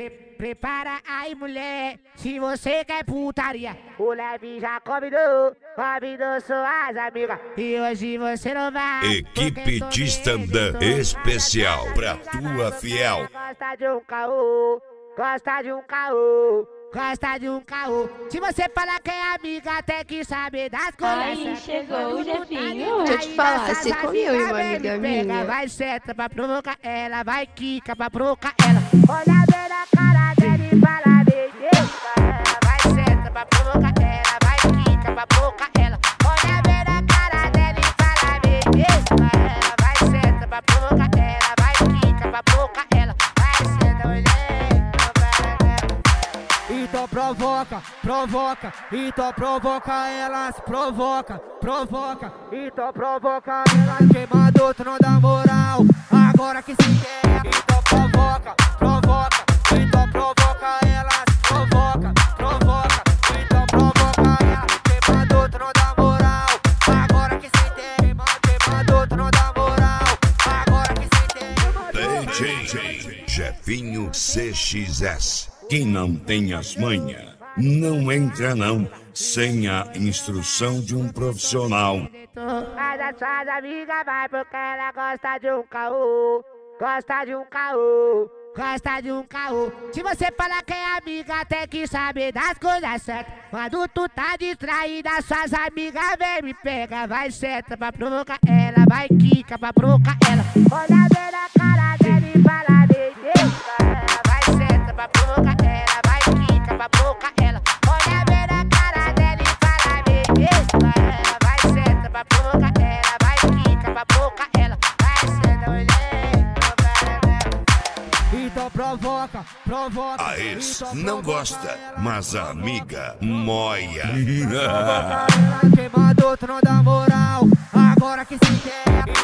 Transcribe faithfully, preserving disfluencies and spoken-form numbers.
pre, prepara aí, mulher, se você quer putaria. O Leve já convidou, convidou suas amigas. E hoje você não vai. Equipe de stand-up especial pra tua fiel. Gosta de um caô, gosta de um caô, gosta de um caô. Se você falar que é amiga, tem que saber das coisas. Aí chegou o Jefinho. Deixa eu te falar, você comeu, uma amiga minha. Vai seta pra provocar ela, vai quica pra provocar ela. Olha bem na cara dela e fala bem dela. Vai seta pra provocar ela, vai quica pra provocar ela. Olha bem na cara dela e fala bem dela. Vai seta pra provocar ela, vai quica pra provocar ela. Vai seta, mulher, então provoca, provoca, então provoca elas, provoca, provoca, então provoca elas. Quem mandou tu não dá moral, agora que se quer, então provoca, provoca, então provoca elas, provoca, provoca, então provoca elas. Quem mandou tu não dá moral, agora que se quer, quem mandou tu não dá moral, agora que se quer. D J Jefinho C X S. Quem não tem as manhas, não entra não, sem a instrução de um profissional. Mas a sua amiga vai porque ela gosta de um caô, gosta de um caô, gosta de um caô. Se você falar que é amiga, tem que saber das coisas certas. Quando tu tá distraída, suas amigas vem me pega. Vai seta pra provocar ela, vai quica pra provocar ela. Olha bem na cara dela e fala bem dela. Vai seta pra provocar ela, vai quica pra provocar ela. Olha bem na cara dela e fala bem dela. Vai seta pra provocar ela, vai quica pra provocar ela. Vai seta, mulher, então provoca, provoca. A ex não gosta, mas a amiga moia. Quem mandou tu não dá moral, agora que se quer.